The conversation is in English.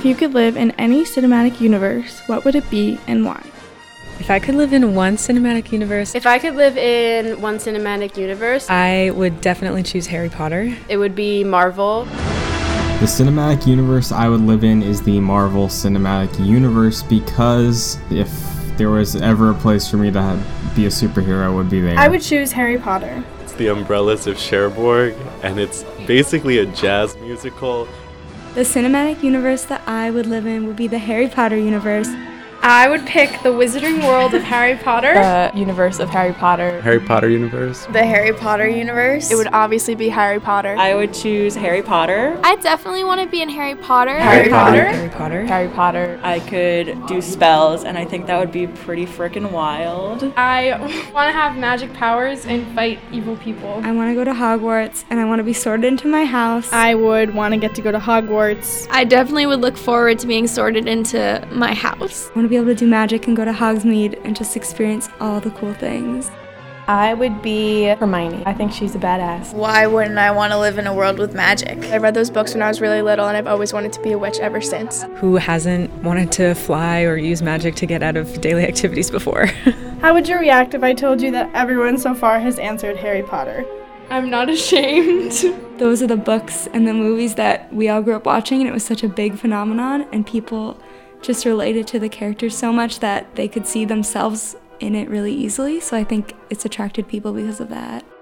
you could live in any cinematic universe, what would it be and why? If I could live in one cinematic universe, If I could live in one cinematic universe, I would definitely choose Harry Potter. it would be Marvel. The cinematic universe I would live in is the Marvel Cinematic Universe, because if there was ever a place for me to be a superhero, it would be there. I would choose Harry Potter. It's the Umbrellas of Cherbourg, and it's basically a jazz musical. The cinematic universe that I would live in would be the Harry Potter universe. I would pick the Wizarding World of Harry Potter. The universe of Harry Potter. Harry Potter universe. The Harry Potter universe. It would obviously be Harry Potter. I would choose Harry Potter. I definitely want to be in Harry Potter. Harry Potter? Harry Potter. Harry Potter. I could do spells, and I think that would be pretty freaking wild. I want to have magic powers and fight evil people. I want to go to Hogwarts, and I want to be sorted into my house. I would want to get to go to Hogwarts. I definitely would look forward to being sorted into my house. I want to be able to do magic and go to Hogsmeade and just experience all the cool things. I would be Hermione. I think she's a badass. Why wouldn't I want to live in a world with magic? I read those books when I was really little, and I've always wanted to be a witch ever since. Who hasn't wanted to fly or use magic to get out of daily activities before? How would you react if I told you that everyone so far has answered Harry Potter? I'm not ashamed. Those are the books and the movies that we all grew up watching, and it was such a big phenomenon, and people just related to the characters so much that they could see themselves in it really easily. So I think it's attracted people because of that.